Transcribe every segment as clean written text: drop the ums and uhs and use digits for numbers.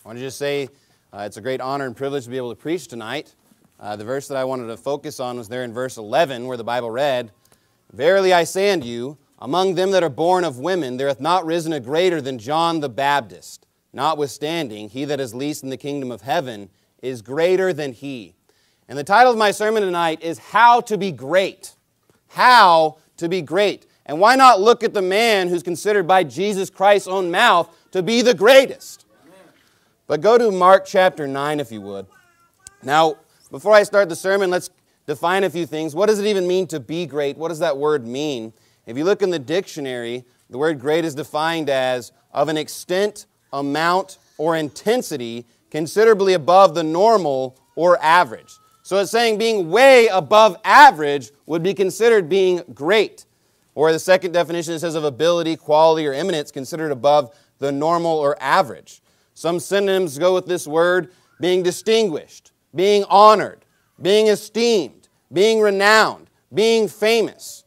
I want to just say it's a great honor and privilege to be able to preach tonight. The verse that I wanted to focus on was there in verse 11 where the Bible read, "Verily I say unto you, among them that are born of women, there hath not risen a greater than John the Baptist. Notwithstanding, he that is least in the kingdom of heaven is greater than he." And the title of my sermon tonight is How to be Great. How to be great. And why not look at the man who's considered by Jesus Christ's own mouth to be the greatest? But go to Mark chapter 9 if you would. Now, before I start the sermon, let's define a few things. What does it even mean to be great? What does that word mean? If you look in the dictionary, the word great is defined as of an extent, amount, or intensity considerably above the normal or average. So it's saying being way above average would be considered being great. Or the second definition, it says of ability, quality, or eminence considered above the normal or average. Some synonyms go with this word: being distinguished, being honored, being esteemed, being renowned, being famous.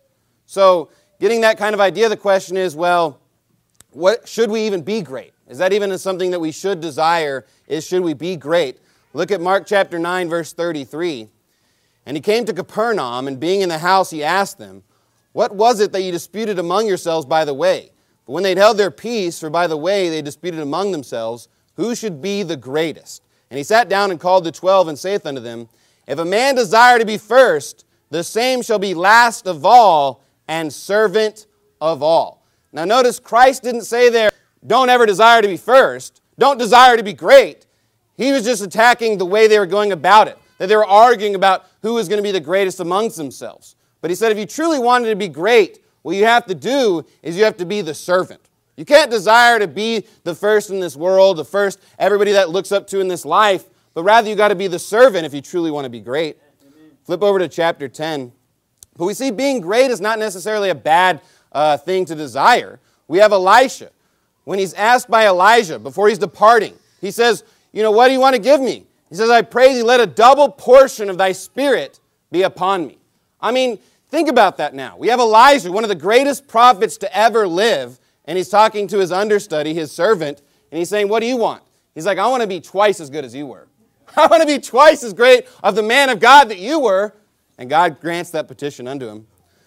So getting that kind of idea, the question is, well, what should we even be great? Is that even something that we should desire? Should we be great? Look at Mark chapter 9, verse 33. "And he came to Capernaum, and being in the house, he asked them, What was it that you disputed among yourselves by the way? But when they'd held their peace, for by the way they disputed among themselves, who should be the greatest? And he sat down and called the 12, and saith unto them, If a man desire to be first, the same shall be last of all, and servant of all." Now notice, Christ didn't say there, don't ever desire to be first, don't desire to be great. He was just attacking the way they were going about it, that they were arguing about who was going to be the greatest amongst themselves. But he said, if you truly wanted to be great, what you have to do is you have to be the servant. You can't desire to be the first in this world, the first everybody that looks up to in this life, but rather you got to be the servant if you truly want to be great. Amen. Flip over to chapter 10. But we see being great is not necessarily a bad thing to desire. We have Elisha. When he's asked by Elijah before he's departing, he says, what do you want to give me? He says, I pray thee, let a double portion of thy spirit be upon me. I mean, think about that now. We have Elijah, one of the greatest prophets to ever live, and he's talking to his understudy, his servant, and he's saying, what do you want? He's like, I want to be twice as good as you were. I want to be twice as great of the man of God that you were. And God grants that petition unto him.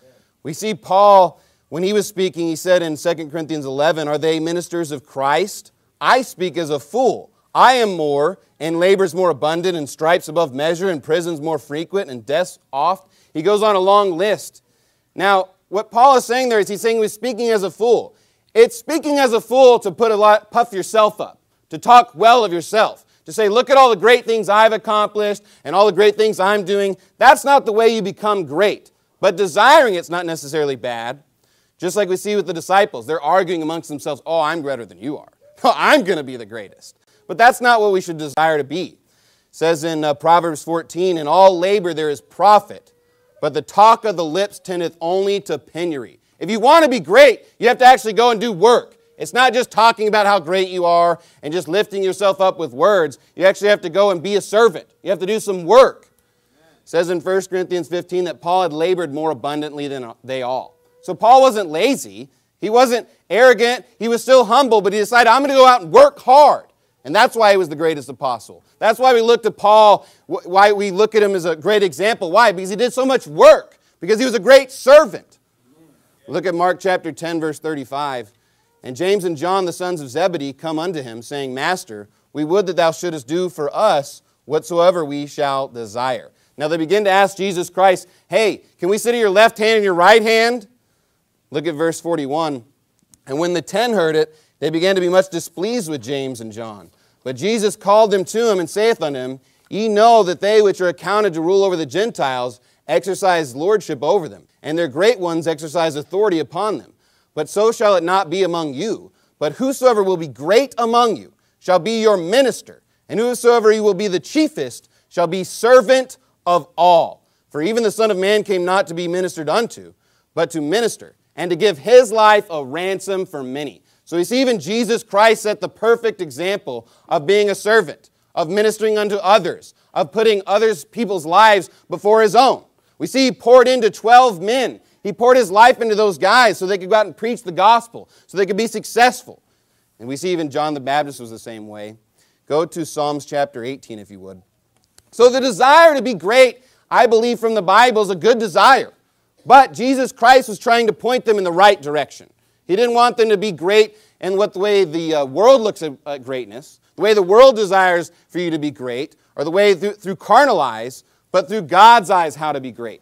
We see Paul, when he was speaking, he said in 2 Corinthians 11, are they ministers of Christ? I speak as a fool. I am more, and labors more abundant, and stripes above measure, and prisons more frequent, and deaths oft. He goes on a long list. Now, what Paul is saying there is he's saying he was speaking as a fool. It's speaking as a fool to puff yourself up, to talk well of yourself, to say, look at all the great things I've accomplished and all the great things I'm doing. That's not the way you become great. But desiring it's not necessarily bad. Just like we see with the disciples. They're arguing amongst themselves, oh, I'm greater than you are. I'm going to be the greatest. But that's not what we should desire to be. It says in Proverbs 14, in all labor there is profit, but the talk of the lips tendeth only to penury. If you want to be great, you have to actually go and do work. It's not just talking about how great you are and just lifting yourself up with words. You actually have to go and be a servant. You have to do some work. It says in 1 Corinthians 15 that Paul had labored more abundantly than they all. So Paul wasn't lazy. He wasn't arrogant. He was still humble, but he decided, I'm going to go out and work hard. And that's why he was the greatest apostle. That's why we looked at Paul, why we look at him as a great example. Why? Because he did so much work. Because he was a great servant. Look at Mark chapter 10, verse 35. And James and John, the sons of Zebedee, come unto him, saying, Master, we would that thou shouldest do for us whatsoever we shall desire. Now they begin to ask Jesus Christ, hey, can we sit at your left hand and your right hand? Look at verse 41. And when the 10 heard it, they began to be much displeased with James and John. But Jesus called them to him and saith unto him, Ye know that they which are accounted to rule over the Gentiles exercise lordship over them, and their great ones exercise authority upon them. But so shall it not be among you. But whosoever will be great among you shall be your minister, and whosoever you will be the chiefest shall be servant of all. For even the Son of Man came not to be ministered unto, but to minister, and to give his life a ransom for many. So we see even Jesus Christ set the perfect example of being a servant, of ministering unto others, of putting people's lives before his own. We see he poured into 12 men. He poured his life into those guys so they could go out and preach the gospel, so they could be successful. And we see even John the Baptist was the same way. Go to Psalms chapter 18, if you would. So the desire to be great, I believe from the Bible, is a good desire. But Jesus Christ was trying to point them in the right direction. He didn't want them to be great in the way the world looks at greatness, the way the world desires for you to be great, or the way through carnal eyes, but through God's eyes how to be great.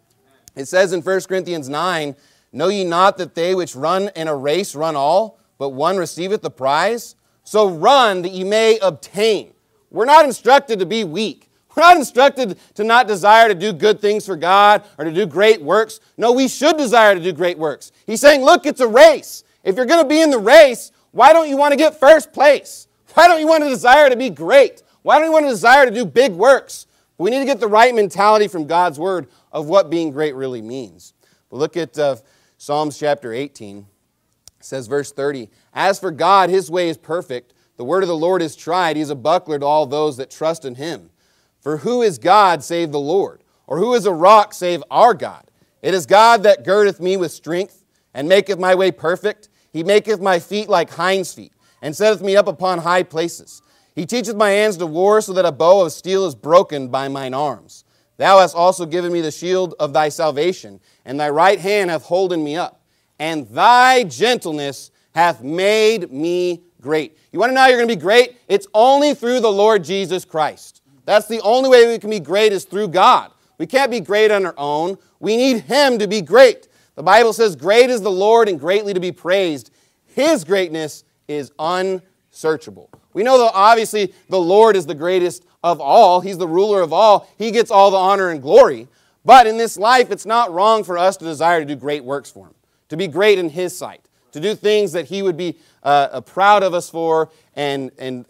It says in 1 Corinthians 9, "Know ye not that they which run in a race run all, but one receiveth the prize? So run that ye may obtain." We're not instructed to be weak. We're not instructed to not desire to do good things for God or to do great works. No, we should desire to do great works. He's saying, look, it's a race. If you're going to be in the race, why don't you want to get first place? Why don't you want to desire to be great? Why don't you want to desire to do big works? We need to get the right mentality from God's Word of what being great really means. But look at Psalms chapter 18. It says, verse 30, "As for God, His way is perfect. The word of the Lord is tried. He is a buckler to all those that trust in Him. For who is God save the Lord? Or who is a rock save our God? It is God that girdeth me with strength, and maketh my way perfect. He maketh my feet like hinds' feet, and setteth me up upon high places. He teacheth my hands to war, so that a bow of steel is broken by mine arms. Thou hast also given me the shield of thy salvation, and thy right hand hath holden me up. And thy gentleness hath made me great." You want to know how you're going to be great? It's only through the Lord Jesus Christ. That's the only way we can be great is through God. We can't be great on our own. We need Him to be great. The Bible says, "Great is the Lord and greatly to be praised. His greatness is unsearchable." We know that obviously the Lord is the greatest of all. He's the ruler of all. He gets all the honor and glory. But in this life, it's not wrong for us to desire to do great works for Him, to be great in His sight, to do things that He would be proud of us for and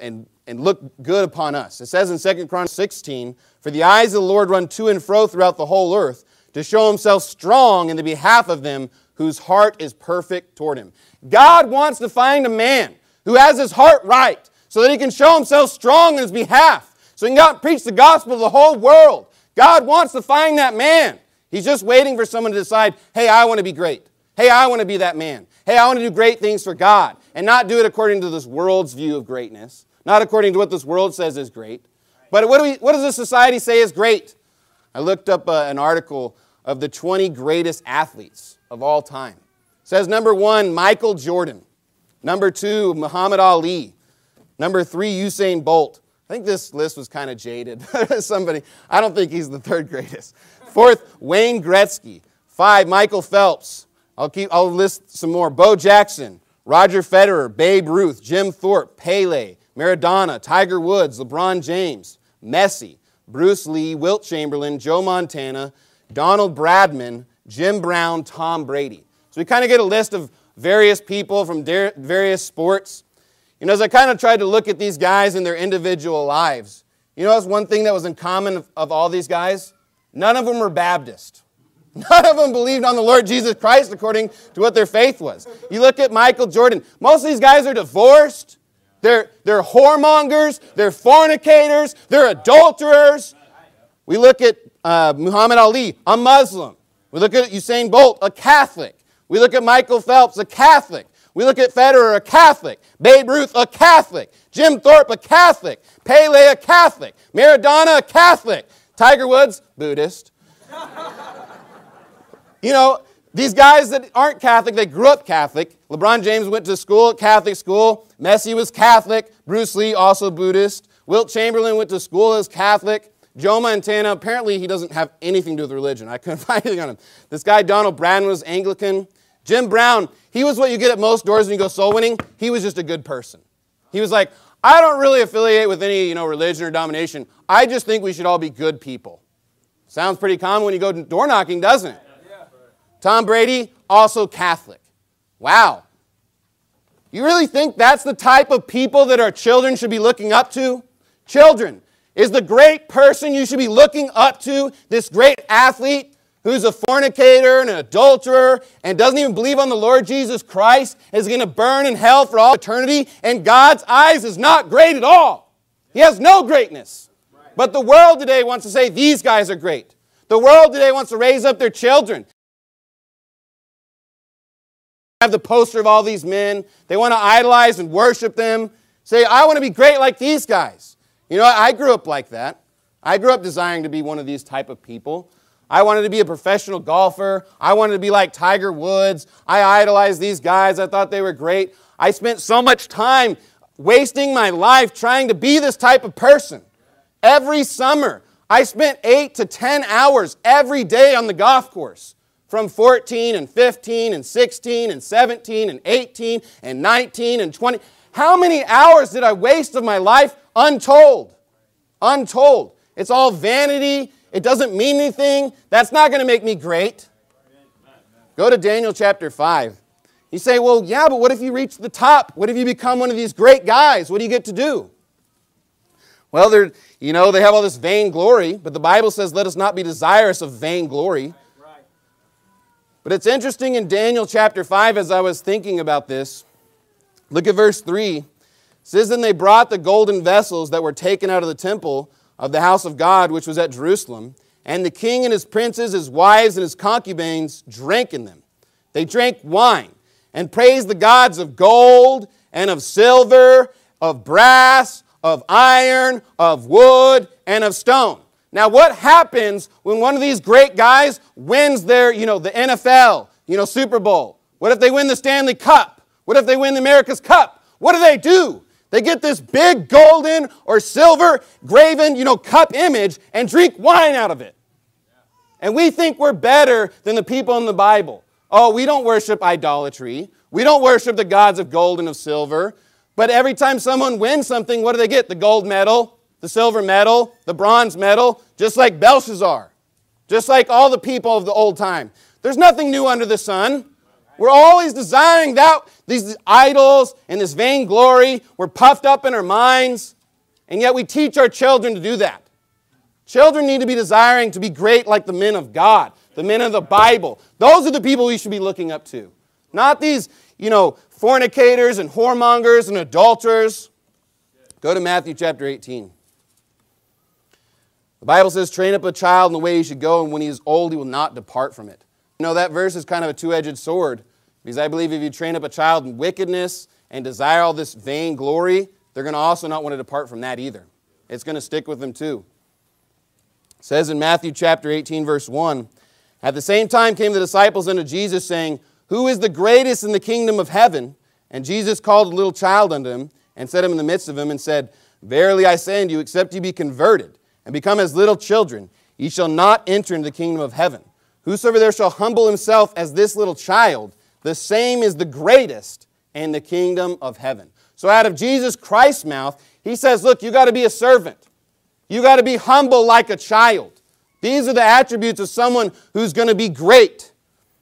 look good upon us. It says in 2 Chronicles 16, "For the eyes of the Lord run to and fro throughout the whole earth, to show Himself strong in the behalf of them whose heart is perfect toward Him." God wants to find a man who has his heart right so that He can show Himself strong in His behalf, so He can go out and preach the gospel to the whole world. God wants to find that man. He's just waiting for someone to decide, hey, I want to be great. Hey, I want to be that man. Hey, I want to do great things for God, and not do it according to this world's view of greatness, not according to what this world says is great. But what does this society say is great? I looked up an article of the 20 greatest athletes of all time. It says number 1, Michael Jordan. Number 2, Muhammad Ali. Number 3, Usain Bolt. I think this list was kind of jaded. I don't think he's the 3rd greatest. 4th, Wayne Gretzky. 5, Michael Phelps. I'll list some more. Bo Jackson, Roger Federer, Babe Ruth, Jim Thorpe, Pele, Maradona, Tiger Woods, LeBron James, Messi, Bruce Lee, Wilt Chamberlain, Joe Montana, Donald Bradman, Jim Brown, Tom Brady. So we kind of get a list of various people from various sports. You know, as I kind of tried to look at these guys in their individual lives, you know that's one thing that was in common of all these guys? None of them were Baptist. None of them believed on the Lord Jesus Christ according to what their faith was. You look at Michael Jordan. Most of these guys are divorced. They're whoremongers. They're fornicators. They're adulterers. We look at Muhammad Ali, a Muslim. We look at Usain Bolt, a Catholic. We look at Michael Phelps, a Catholic. We look at Federer, a Catholic. Babe Ruth, a Catholic. Jim Thorpe, a Catholic. Pele, a Catholic. Maradona, a Catholic. Tiger Woods, Buddhist. You know, these guys that aren't Catholic, they grew up Catholic. LeBron James went to school at Catholic school. Messi was Catholic. Bruce Lee, also Buddhist. Wilt Chamberlain went to school as Catholic. Joe Montana, apparently he doesn't have anything to do with religion. I couldn't find anything on him. This guy, Donald Bradman, was Anglican. Jim Brown, he was what you get at most doors when you go soul winning. He was just a good person. He was like, I don't really affiliate with any religion or denomination. I just think we should all be good people. Sounds pretty common when you go door knocking, doesn't it? Tom Brady, also Catholic. Wow. You really think that's the type of people that our children should be looking up to? Children, is the great person you should be looking up to this great athlete who's a fornicator and an adulterer and doesn't even believe on the Lord Jesus Christ is going to burn in hell for all eternity, and God's eyes is not great at all. He has no greatness. But the world today wants to say these guys are great. The world today wants to raise up their children. Have the poster of all these men. They want to idolize and worship them. Say, I want to be great like these guys. You know, I grew up like that. I grew up desiring to be one of these type of people. I wanted to be a professional golfer. I wanted to be like Tiger Woods. I idolized these guys. I thought they were great. I spent so much time wasting my life trying to be this type of person. Every summer, I spent 8 to 10 hours every day on the golf course. From 14 and 15 and 16 and 17 and 18 and 19 and 20. How many hours did I waste of my life? Untold. Untold. It's all vanity. It doesn't mean anything. That's not going to make me great. Go to Daniel chapter 5. You say, well, yeah, but what if you reach the top? What if you become one of these great guys? What do you get to do? Well, they have all this vainglory, but the Bible says, let us not be desirous of vainglory. But it's interesting in Daniel chapter 5, as I was thinking about this, look at verse 3. It says, then they brought the golden vessels that were taken out of the temple of the house of God, which was at Jerusalem, and the king and his princes, his wives, and his concubines drank in them. They drank wine and praised the gods of gold and of silver, of brass, of iron, of wood, and of stone. Now, what happens when one of these great guys wins their, the NFL, Super Bowl? What if they win the Stanley Cup? What if they win the America's Cup? What do? They get this big golden or silver graven, cup image and drink wine out of it. And we think we're better than the people in the Bible. Oh, we don't worship idolatry. We don't worship the gods of gold and of silver. But every time someone wins something, what do they get? The gold medal, the silver medal, the bronze medal, just like Belshazzar, just like all the people of the old time. There's nothing new under the sun. We're always desiring these idols and this vainglory. We're puffed up in our minds, and yet we teach our children to do that. Children need to be desiring to be great like the men of God, the men of the Bible. Those are the people we should be looking up to. Not these, fornicators and whoremongers and adulterers. Go to Matthew chapter 18. The Bible says, train up a child in the way he should go, and when he is old, he will not depart from it. That verse is kind of a two-edged sword, because I believe if you train up a child in wickedness and desire all this vain glory, they're going to also not want to depart from that either. It's going to stick with them too. It says in Matthew chapter 18, verse 1, at the same time came the disciples unto Jesus, saying, who is the greatest in the kingdom of heaven? And Jesus called a little child unto him, and set him in the midst of them, and said, verily I say unto you, except ye be converted, and become as little children, ye shall not enter into the kingdom of heaven. Whosoever there shall humble himself as this little child, the same is the greatest in the kingdom of heaven. So out of Jesus Christ's mouth, he says, look, you got to be a servant. You got to be humble like a child. These are the attributes of someone who's going to be great.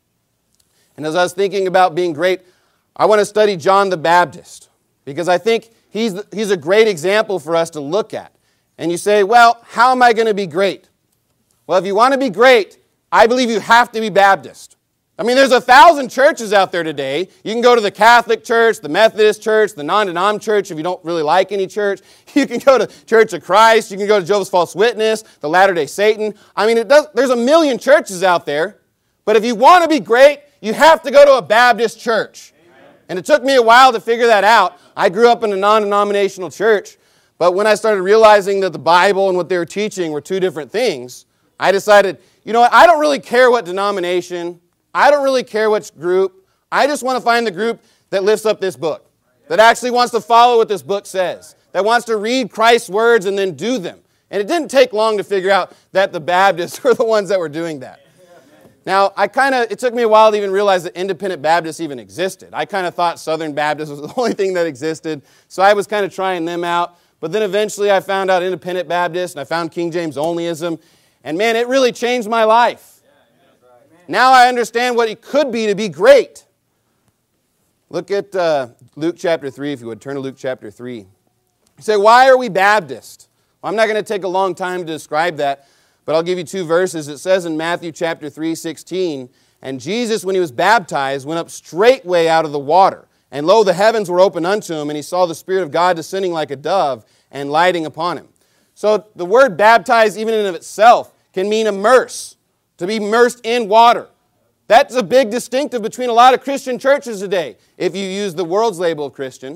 And as I was thinking about being great, I want to study John the Baptist, because I think he's a great example for us to look at. And you say, well, how am I going to be great? Well, if you want to be great, I believe you have to be Baptist. I mean, there's 1,000 churches out there today. You can go to the Catholic Church, the Methodist Church, the non-denom church if you don't really like any church. You can go to Church of Christ. You can go to Jehovah's False Witness, the Latter-day Satan. I mean, there's a million churches out there. But if you want to be great, you have to go to a Baptist church. Amen. And it took me a while to figure that out. I grew up in a non-denominational church. But when I started realizing that the Bible and what they were teaching were two different things, I decided, you know what, I don't really care what denomination, I don't really care which group, I just want to find the group that lifts up this book, that actually wants to follow what this book says, that wants to read Christ's words and then do them. And it didn't take long to figure out that the Baptists were the ones that were doing that. Now, it took me a while to even realize that independent Baptists even existed. I kind of thought Southern Baptist was the only thing that existed, so I was kind of trying them out. But then eventually I found out independent Baptist, and I found King James Onlyism. And man, it really changed my life. Now I understand what it could be to be great. Look at Luke chapter 3, if you would. Turn to Luke chapter 3. You say, why are we Baptist? Well, I'm not going to take a long time to describe that, but I'll give you two verses. It says in Matthew chapter 3:16, and Jesus, when he was baptized, went up straightway out of the water. And lo, the heavens were opened unto him, and he saw the Spirit of God descending like a dove and lighting upon him. So the word baptize, even in and of itself, can mean immerse, to be immersed in water. That's a big distinctive between a lot of Christian churches today. If you use the world's label of Christian,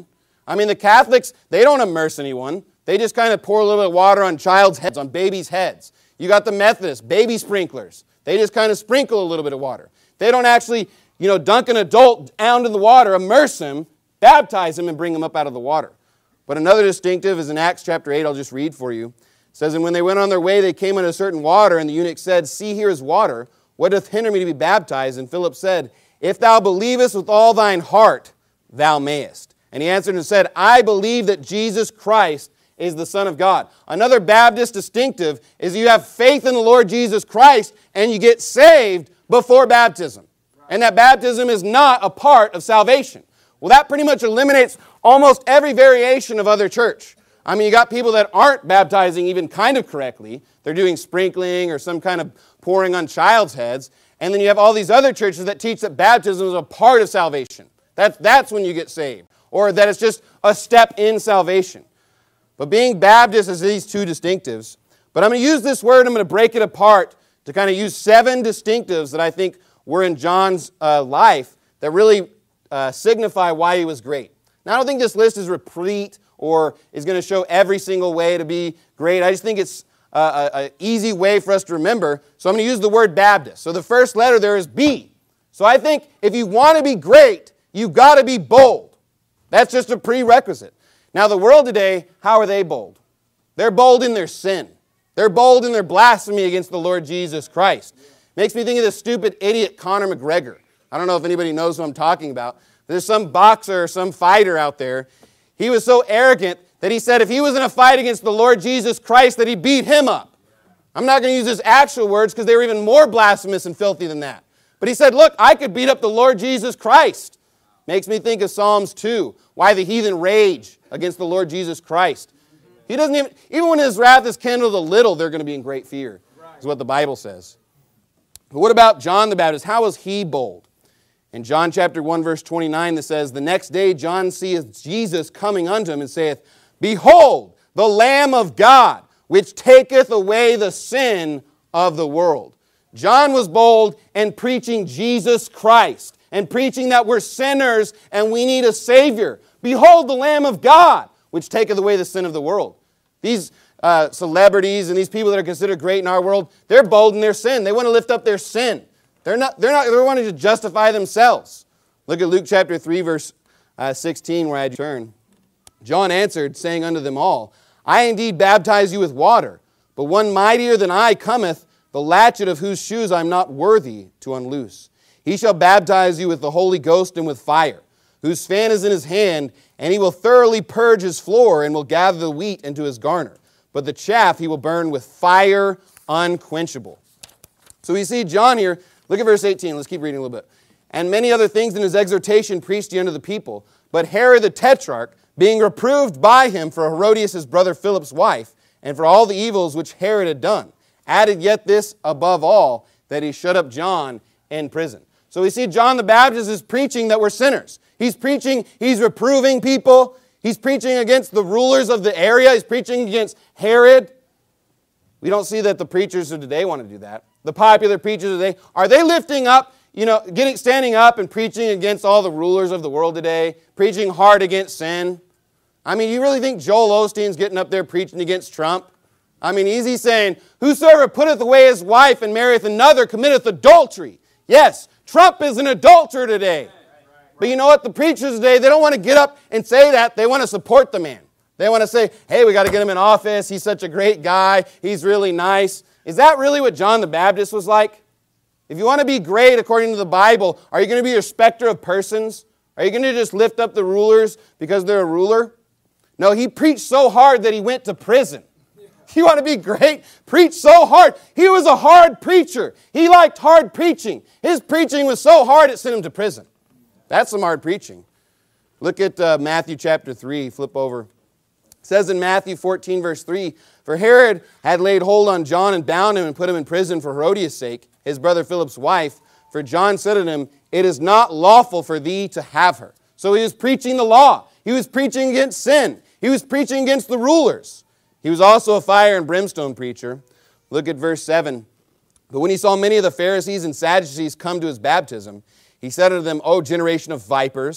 I mean, the Catholics, they don't immerse anyone. They just kind of pour a little bit of water on child's heads, on babies' heads. You got the Methodists, baby sprinklers. They just kind of sprinkle a little bit of water. They don't actually, dunk an adult down in the water, immerse him, baptize him, and bring him up out of the water. But another distinctive is in Acts chapter 8, I'll just read for you. It says, "And when they went on their way, they came unto a certain water, and the eunuch said, See, here is water. What doth hinder me to be baptized? And Philip said, If thou believest with all thine heart, thou mayest. And he answered and said, I believe that Jesus Christ is the Son of God." Another Baptist distinctive is you have faith in the Lord Jesus Christ and you get saved before baptism. And that baptism is not a part of salvation. Well, that pretty much eliminates almost every variation of other church. I mean, you got people that aren't baptizing even kind of correctly. They're doing sprinkling or some kind of pouring on child's heads. And then you have all these other churches that teach that baptism is a part of salvation. That's when you get saved. Or that it's just a step in salvation. But being Baptist is these two distinctives. But I'm going to use this word, I'm going to break it apart to kind of use 7 distinctives that I think were in John's life that really signify why he was great. Now, I don't think this list is replete or is going to show every single way to be great. I just think it's an easy way for us to remember. So I'm going to use the word Baptist. So the first letter there is B. So I think if you want to be great, you've got to be bold. That's just a prerequisite. Now, the world today, how are they bold? They're bold in their sin. They're bold in their blasphemy against the Lord Jesus Christ. Makes me think of this stupid idiot Conor McGregor. I don't know if anybody knows who I'm talking about. There's some boxer or some fighter out there. He was so arrogant that he said if he was in a fight against the Lord Jesus Christ that he beat him up. I'm not going to use his actual words because they were even more blasphemous and filthy than that. But he said, look, I could beat up the Lord Jesus Christ. Makes me think of Psalms 2, why the heathen rage against the Lord Jesus Christ. He doesn't even when his wrath is kindled a little, they're going to be in great fear, is what the Bible says. But what about John the Baptist? How was he bold? In John chapter 1, verse 29, that says, The next day John seeth Jesus coming unto him and saith, Behold, the Lamb of God, which taketh away the sin of the world. John was bold in preaching Jesus Christ and preaching that we're sinners and we need a Savior. Behold, the Lamb of God, which taketh away the sin of the world. These celebrities and these people that are considered great in our world, they're bold in their sin. They want to lift up their sin. They're wanting to justify themselves. Look at Luke chapter 3, verse 16, where I turn. John answered, saying unto them all, I indeed baptize you with water, but one mightier than I cometh, the latchet of whose shoes I am not worthy to unloose. He shall baptize you with the Holy Ghost and with fire, whose fan is in his hand, and he will thoroughly purge his floor, and will gather the wheat into his garner. But the chaff he will burn with fire unquenchable. So we see John here. Look at verse 18. Let's keep reading a little bit. And many other things in his exhortation preached he unto the people. But Herod the Tetrarch, being reproved by him for Herodias his brother Philip's wife, and for all the evils which Herod had done, added yet this above all, that he shut up John in prison. So we see John the Baptist is preaching that we're sinners. He's preaching, he's reproving people. He's preaching against the rulers of the area. He's preaching against Herod. We don't see that the preachers of today want to do that. The popular preachers of today, are they lifting up, standing up and preaching against all the rulers of the world today? Preaching hard against sin? I mean, you really think Joel Osteen's getting up there preaching against Trump? I mean, is he saying, Whosoever putteth away his wife and marrieth another committeth adultery? Yes, Trump is an adulterer today. But you know what? The preachers today, they don't want to get up and say that. They want to support the man. They want to say, hey, we got to get him in office. He's such a great guy. He's really nice. Is that really what John the Baptist was like? If you want to be great according to the Bible, are you going to be a respecter of persons? Are you going to just lift up the rulers because they're a ruler? No, he preached so hard that he went to prison. You want to be great? Preach so hard. He was a hard preacher. He liked hard preaching. His preaching was so hard it sent him to prison. That's some hard preaching. Look at Matthew chapter 3. Flip over. It says in Matthew 14, verse 3, For Herod had laid hold on John and bound him and put him in prison for Herodias' sake, his brother Philip's wife. For John said unto him, It is not lawful for thee to have her. So he was preaching the law. He was preaching against sin. He was preaching against the rulers. He was also a fire and brimstone preacher. Look at verse 7. But when he saw many of the Pharisees and Sadducees come to his baptism, he said unto them, O generation of vipers,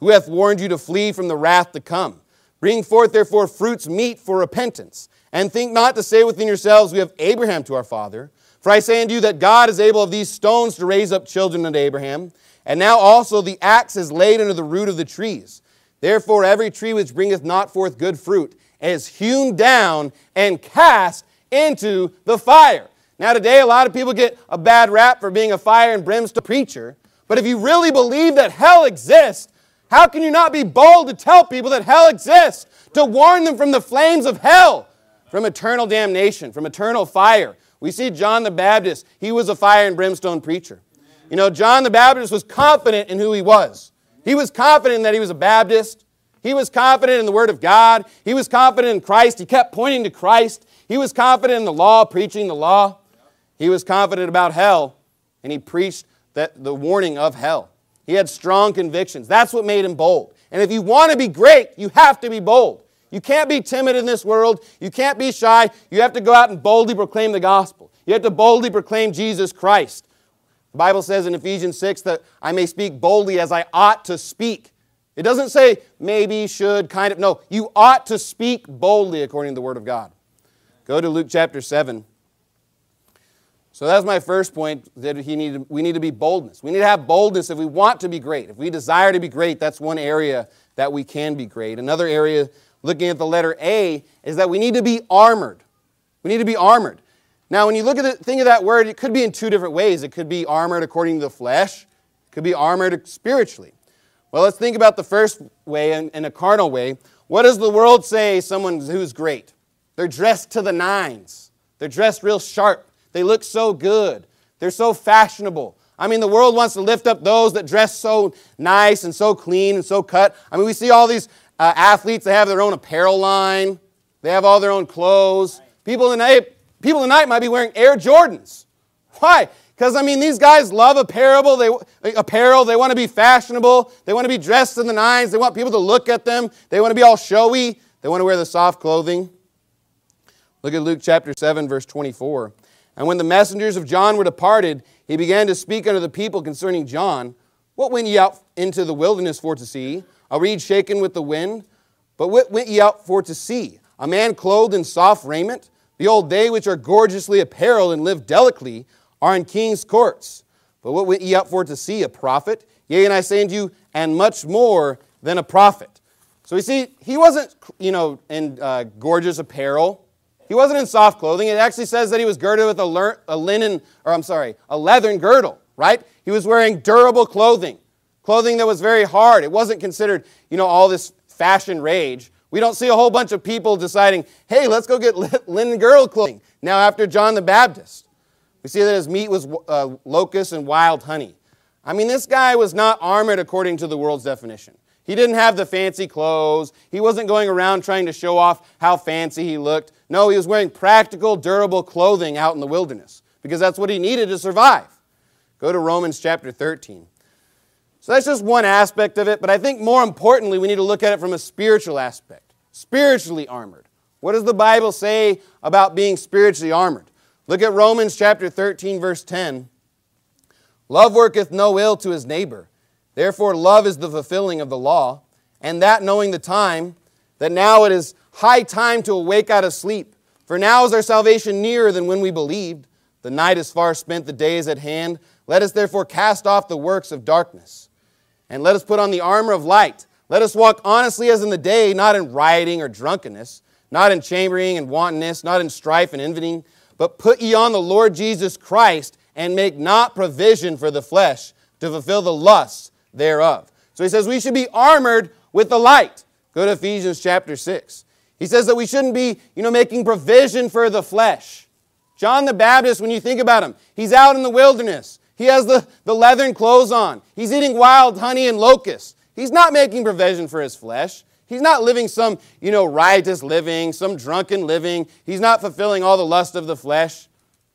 who hath warned you to flee from the wrath to come. Bring forth therefore fruits meet for repentance, and think not to say within yourselves, we have Abraham to our father. For I say unto you that God is able of these stones to raise up children unto Abraham. And now also the axe is laid under the root of the trees. Therefore every tree which bringeth not forth good fruit is hewn down and cast into the fire. Now today a lot of people get a bad rap for being a fire and brimstone preacher. But if you really believe that hell exists, how can you not be bold to tell people that hell exists? To warn them from the flames of hell, from eternal damnation, from eternal fire. We see John the Baptist, he was a fire and brimstone preacher. You know, John the Baptist was confident in who he was. He was confident that he was a Baptist. He was confident in the Word of God. He was confident in Christ. He kept pointing to Christ. He was confident in the law, preaching the law. He was confident about hell, and he preached the warning of hell. He had strong convictions. That's what made him bold. And if you want to be great, you have to be bold. You can't be timid in this world. You can't be shy. You have to go out and boldly proclaim the gospel. You have to boldly proclaim Jesus Christ. The Bible says in Ephesians 6 that I may speak boldly as I ought to speak. It doesn't say maybe, should, kind of. No, you ought to speak boldly according to the Word of God. Go to Luke chapter 7. So that's my first point, that we need to be boldness. We need to have boldness if we want to be great. If we desire to be great, that's one area that we can be great. Another area, looking at the letter A, is that we need to be armored. We need to be armored. Now, when you look at the thing of that word, it could be in two different ways. It could be armored according to the flesh. It could be armored spiritually. Well, let's think about the first way, in a carnal way. What does the world say someone who's great? They're dressed to the nines. They're dressed real sharp. They look so good. They're so fashionable. I mean, the world wants to lift up those that dress so nice and so clean and so cut. I mean, we see all these athletes, they have their own apparel line. They have all their own clothes. People tonight might be wearing Air Jordans. Why? Because, I mean, these guys love apparel. They want to be fashionable. They want to be dressed to the nines. They want people to look at them. They want to be all showy. They want to wear the soft clothing. Look at Luke chapter 7, verse 24. And when the messengers of John were departed, he began to speak unto the people concerning John. What went ye out into the wilderness for to see? A reed shaken with the wind? But what went ye out for to see? A man clothed in soft raiment? Behold, they which are gorgeously apparelled and live delicately are in king's courts. But what went ye out for to see? A prophet? Yea, and I say unto you, and much more than a prophet. So we see, he wasn't, in gorgeous apparel. He wasn't in soft clothing. It actually says that he was girded with a leathern girdle, right? He was wearing durable clothing that was very hard. It wasn't considered, all this fashion rage. We don't see a whole bunch of people deciding, hey, let's go get linen girdle clothing. Now after John the Baptist, we see that his meat was locusts and wild honey. I mean, this guy was not armored according to the world's definition. He didn't have the fancy clothes. He wasn't going around trying to show off how fancy he looked. No, he was wearing practical, durable clothing out in the wilderness because that's what he needed to survive. Go to Romans chapter 13. So that's just one aspect of it, but I think more importantly, we need to look at it from a spiritual aspect. Spiritually armored. What does the Bible say about being spiritually armored? Look at Romans chapter 13, verse 10. Love worketh no ill to his neighbor. Therefore, love is the fulfilling of the law, and that knowing the time, that now it is high time to awake out of sleep. For now is our salvation nearer than when we believed. The night is far spent, the day is at hand. Let us therefore cast off the works of darkness, and let us put on the armor of light. Let us walk honestly as in the day, not in rioting or drunkenness, not in chambering and wantonness, not in strife and envying, but put ye on the Lord Jesus Christ, and make not provision for the flesh to fulfill the lusts thereof. So he says we should be armored with the light. Go to Ephesians chapter 6. He says that we shouldn't be, making provision for the flesh. John the Baptist, when you think about him, he's out in the wilderness. He has the leathern clothes on. He's eating wild honey and locusts. He's not making provision for his flesh. He's not living some, riotous living, some drunken living. He's not fulfilling all the lust of the flesh.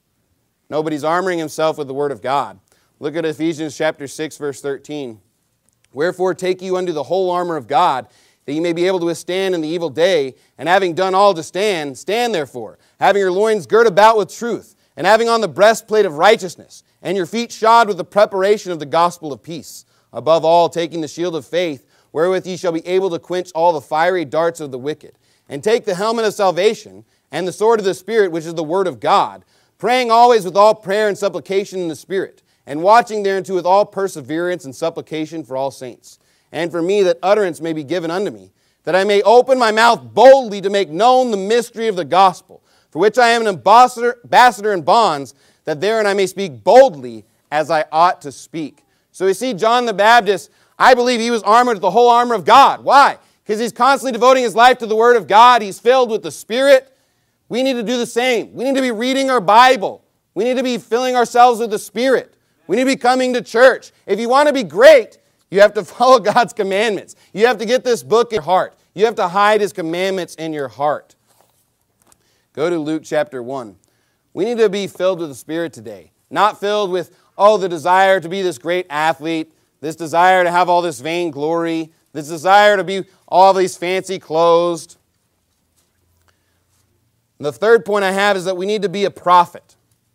No, but he's armoring himself with the Word of God. Look at Ephesians chapter 6, verse 13. Wherefore take you unto the whole armor of God, that ye may be able to withstand in the evil day, and having done all to stand, stand therefore, having your loins girt about with truth, and having on the breastplate of righteousness, and your feet shod with the preparation of the gospel of peace. Above all, taking the shield of faith, wherewith ye shall be able to quench all the fiery darts of the wicked. And take the helmet of salvation, and the sword of the Spirit, which is the word of God, praying always with all prayer and supplication in the Spirit, and watching thereunto with all perseverance and supplication for all saints. And for me, that utterance may be given unto me, that I may open my mouth boldly to make known the mystery of the gospel, for which I am an ambassador in bonds, that therein I may speak boldly as I ought to speak. So we see John the Baptist, I believe he was armored with the whole armor of God. Why? Because he's constantly devoting his life to the Word of God. He's filled with the Spirit. We need to do the same. We need to be reading our Bible. We need to be filling ourselves with the Spirit. We need to be coming to church. If you want to be great, you have to follow God's commandments. You have to get this book in your heart. You have to hide His commandments in your heart. Go to Luke chapter 1. We need to be filled with the Spirit today. Not filled with, the desire to be this great athlete, this desire to have all this vain glory, this desire to be all these fancy clothes. And the third point I have is that we need to be a prophet.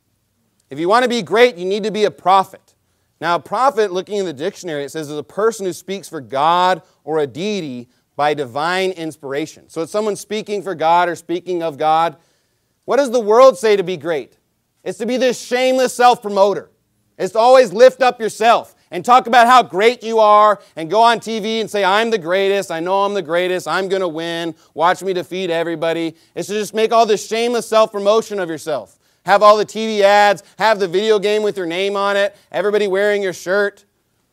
If you want to be great, you need to be a prophet. Now, a prophet, looking in the dictionary, it says is a person who speaks for God or a deity by divine inspiration. So it's someone speaking for God or speaking of God. What does the world say to be great? It's to be this shameless self-promoter. It's to always lift up yourself and talk about how great you are and go on TV and say, I'm the greatest, I know I'm the greatest, I'm going to win, watch me defeat everybody. It's to just make all this shameless self-promotion of yourself. Have all the TV ads, have the video game with your name on it, everybody wearing your shirt.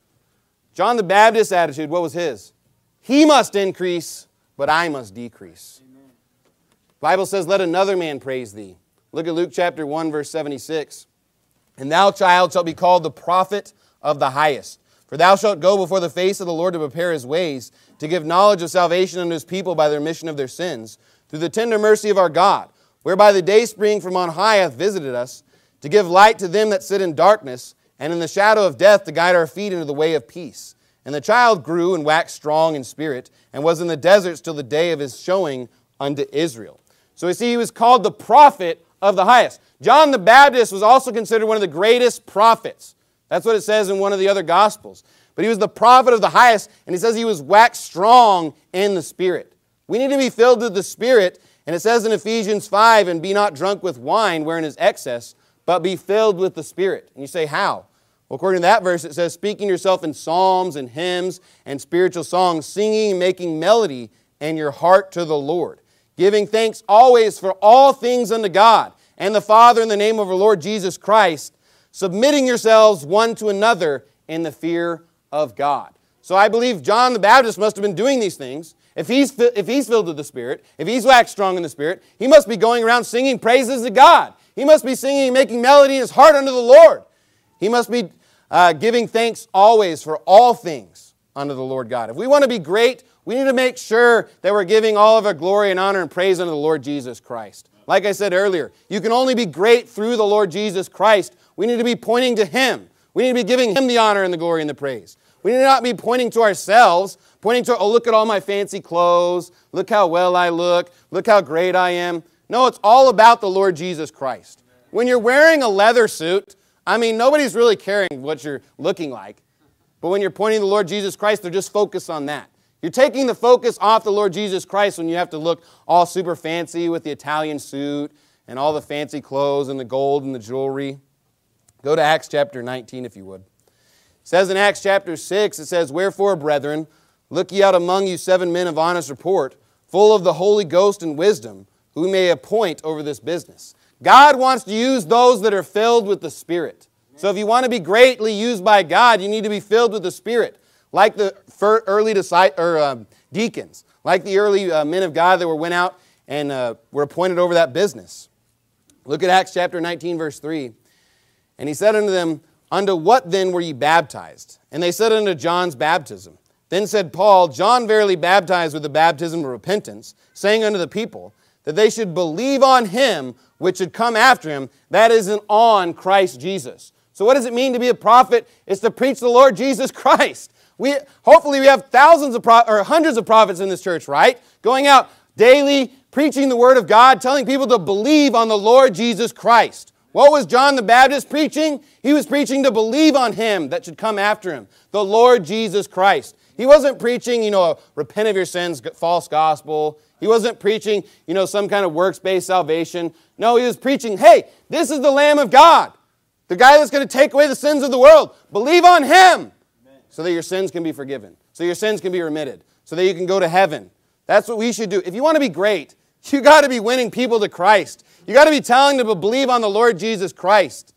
John the Baptist's attitude, what was his? He must increase, but I must decrease. Amen. The Bible says, let another man praise thee. Look at Luke chapter 1, verse 76. And thou, child, shalt be called the prophet of the highest. For thou shalt go before the face of the Lord to prepare His ways, to give knowledge of salvation unto His people by the remission of their sins, through the tender mercy of our God, whereby the day spring from on high hath visited us, to give light to them that sit in darkness, and in the shadow of death to guide our feet into the way of peace. And the child grew and waxed strong in spirit, and was in the deserts till the day of His showing unto Israel. So we see he was called the prophet of the highest. John the Baptist was also considered one of the greatest prophets. That's what it says in one of the other Gospels. But he was the prophet of the highest, and he says he was waxed strong in the Spirit. We need to be filled with the Spirit, and it says in Ephesians 5, and be not drunk with wine wherein is excess, but be filled with the Spirit. And you say, how? Well, according to that verse, it says, speaking yourself in psalms and hymns and spiritual songs, singing and making melody in your heart to the Lord, giving thanks always for all things unto God and the Father in the name of our Lord Jesus Christ, submitting yourselves one to another in the fear of God. So I believe John the Baptist must have been doing these things. If he's filled with the Spirit, if he's waxed strong in the Spirit, he must be going around singing praises to God. He must be singing and making melody in his heart unto the Lord. He must be giving thanks always for all things unto the Lord God. If we want to be great, we need to make sure that we're giving all of our glory and honor and praise unto the Lord Jesus Christ. Like I said earlier, you can only be great through the Lord Jesus Christ. We need to be pointing to Him. We need to be giving Him the honor and the glory and the praise. We need to not be pointing to ourselves, pointing to, look at all my fancy clothes, look how well I look how great I am. No, it's all about the Lord Jesus Christ. When you're wearing a leather suit, nobody's really caring what you're looking like. But when you're pointing to the Lord Jesus Christ, they're just focused on that. You're taking the focus off the Lord Jesus Christ when you have to look all super fancy with the Italian suit and all the fancy clothes and the gold and the jewelry. Go to Acts chapter 19 if you would. It says in Acts chapter 6, it says, wherefore, brethren, look ye out among you 7 men of honest report, full of the Holy Ghost and wisdom, who we may appoint over this business. God wants to use those that are filled with the Spirit. So if you want to be greatly used by God, you need to be filled with the Spirit. Like the early deacons, like the early men of God that went out and were appointed over that business. Look at Acts chapter 19, verse 3. And he said unto them, unto what then were ye baptized? And they said unto John's baptism. Then said Paul, John verily baptized with the baptism of repentance, saying unto the people, that they should believe on Him which should come after Him, that is on Christ Jesus. So what does it mean to be a prophet? It's to preach the Lord Jesus Christ. Hopefully we have hundreds of prophets in this church, right? Going out daily, preaching the Word of God, telling people to believe on the Lord Jesus Christ. What was John the Baptist preaching? He was preaching to believe on Him that should come after Him, the Lord Jesus Christ. He wasn't preaching, repent of your sins, false gospel. He wasn't preaching, some kind of works-based salvation. No, he was preaching, hey, this is the Lamb of God, the guy that's going to take away the sins of the world. Believe on Him so that your sins can be forgiven, so your sins can be remitted, so that you can go to heaven. That's what we should do. If you want to be great, you got to be winning people to Christ. You got to be telling them to believe on the Lord Jesus Christ.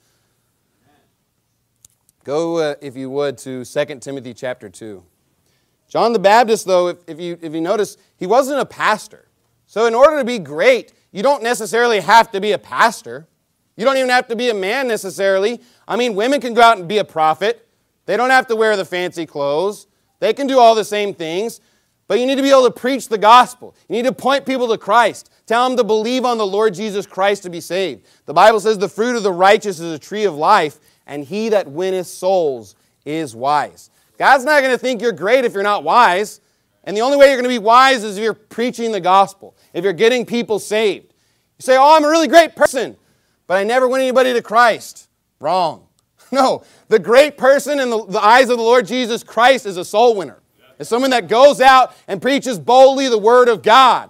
Go, if you would, to 2 Timothy chapter 2. John the Baptist, though, if you notice, he wasn't a pastor. So in order to be great, you don't necessarily have to be a pastor. You don't even have to be a man necessarily. I mean, women can go out and be a prophet. They don't have to wear the fancy clothes. They can do all the same things. But you need to be able to preach the gospel. You need to point people to Christ. Tell them to believe on the Lord Jesus Christ to be saved. The Bible says the fruit of the righteous is a tree of life, and he that winneth souls is wise. God's not going to think you're great if you're not wise. And the only way you're going to be wise is if you're preaching the gospel, if you're getting people saved. You say, oh, I'm a really great person, but I never win anybody to Christ. Wrong. No, the great person in the eyes of the Lord Jesus Christ is a soul winner. It's someone that goes out and preaches boldly the Word of God.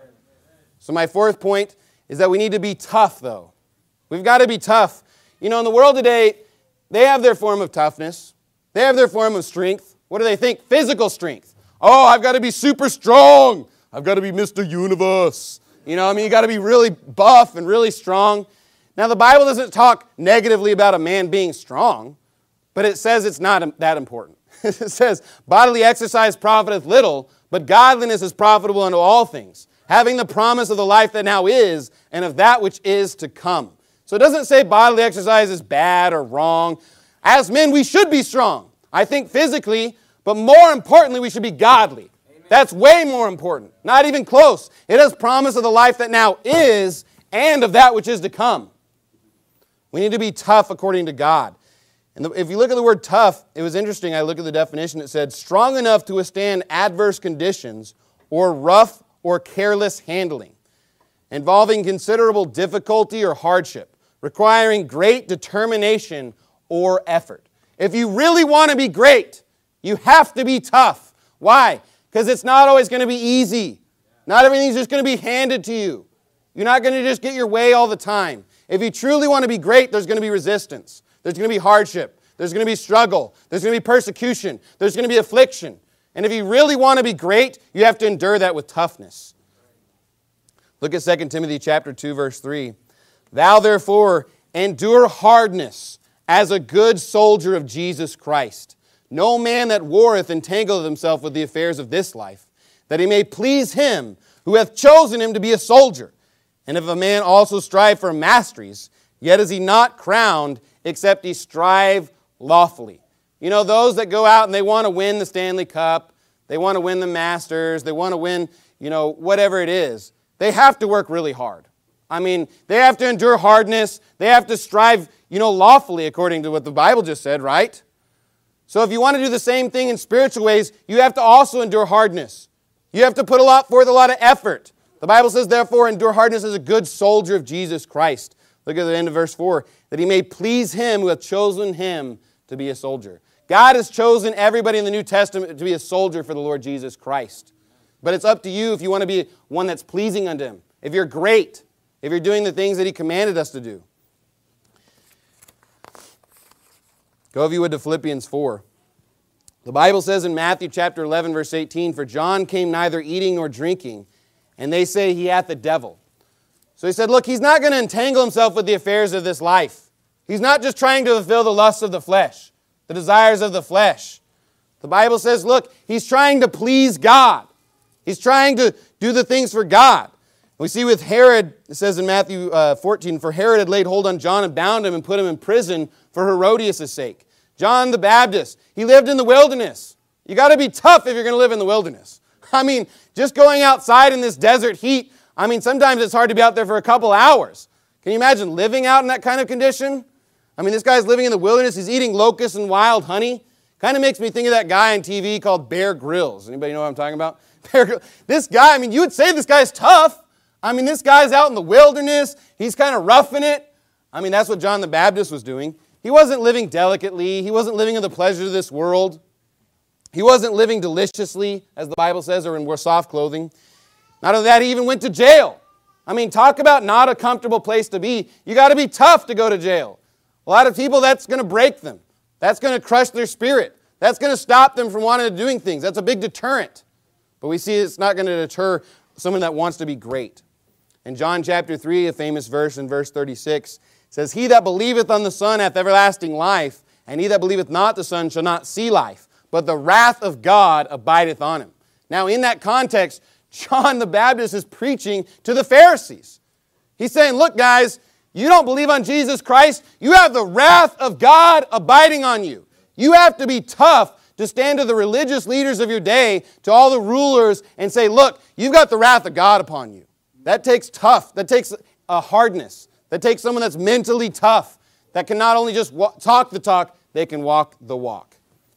So my fourth point is that we need to be tough, though. We've got to be tough. In the world today, they have their form of toughness. They have their form of strength. What do they think? Physical strength. Oh, I've got to be super strong. I've got to be Mr. Universe. You got to be really buff and really strong. Now, the Bible doesn't talk negatively about a man being strong, but it says it's not that important. It says, bodily exercise profiteth little, but godliness is profitable unto all things, having the promise of the life that now is, and of that which is to come. So it doesn't say bodily exercise is bad or wrong. As men, we should be strong. I think physically, but more importantly, we should be godly. Amen. That's way more important. Not even close. It has promise of the life that now is, and of that which is to come. We need to be tough according to God. And if you look at the word tough, it was interesting. I looked at the definition. It said, strong enough to withstand adverse conditions or rough or careless handling, involving considerable difficulty or hardship, requiring great determination or effort. If you really want to be great, you have to be tough. Why? Because it's not always going to be easy. Not everything's just going to be handed to you. You're not going to just get your way all the time. If you truly want to be great, there's going to be resistance. There's going to be hardship. There's going to be struggle. There's going to be persecution. There's going to be affliction. And if you really want to be great, you have to endure that with toughness. Look at 2 Timothy chapter 2, verse 3. Thou therefore endure hardness as a good soldier of Jesus Christ. No man that warreth entangleth himself with the affairs of this life, that he may please him who hath chosen him to be a soldier. And if a man also strive for masteries, yet is he not crowned, except he strive lawfully. Those that go out and they want to win the Stanley Cup, they want to win the Masters, they want to win, whatever it is, they have to work really hard. They have to endure hardness. They have to strive, lawfully according to what the Bible just said, right? So if you want to do the same thing in spiritual ways, you have to also endure hardness. You have to put forth a lot of effort. The Bible says, therefore, endure hardness as a good soldier of Jesus Christ. Look at the end of verse 4. That he may please him who hath chosen him to be a soldier. God has chosen everybody in the New Testament to be a soldier for the Lord Jesus Christ. But it's up to you if you want to be one that's pleasing unto Him. If you're great, if you're doing the things that He commanded us to do. Go, if you would, to Philippians 4. The Bible says in Matthew chapter 11, verse 18, For John came neither eating nor drinking, and they say he hath the devil. So he said, look, he's not going to entangle himself with the affairs of this life. He's not just trying to fulfill the lusts of the flesh, the desires of the flesh. The Bible says, look, he's trying to please God. He's trying to do the things for God. We see with Herod, it says in Matthew 14, For Herod had laid hold on John and bound him and put him in prison for Herodias' sake. John the Baptist, he lived in the wilderness. You got to be tough if you're going to live in the wilderness. Just going outside in this desert heat, sometimes it's hard to be out there for a couple hours. Can you imagine living out in that kind of condition? This guy's living in the wilderness. He's eating locusts and wild honey. Kind of makes me think of that guy on TV called Bear Grylls. Anybody know what I'm talking about? Bear Grylls. This guy, you would say this guy's tough. This guy's out in the wilderness. He's kind of roughing it. That's what John the Baptist was doing. He wasn't living delicately. He wasn't living in the pleasures of this world. He wasn't living deliciously, as the Bible says, or in more soft clothing. Not only that, he even went to jail. I mean, talk about not a comfortable place to be. You got to be tough to go to jail. A lot of people, that's going to break them. That's going to crush their spirit. That's going to stop them from wanting to doing things. That's a big deterrent. But we see it's not going to deter someone that wants to be great. In John chapter 3, a famous verse in verse 36, says, "He that believeth on the Son hath everlasting life, and he that believeth not the Son shall not see life, but the wrath of God abideth on him." Now, in that context, John the Baptist is preaching to the Pharisees. He's saying, look, guys, you don't believe on Jesus Christ. You have the wrath of God abiding on you. You have to be tough to stand to the religious leaders of your day, to all the rulers, and say, look, you've got the wrath of God upon you. That takes tough. That takes a hardness. That takes someone that's mentally tough, that can not only just talk the talk, they can walk the walk.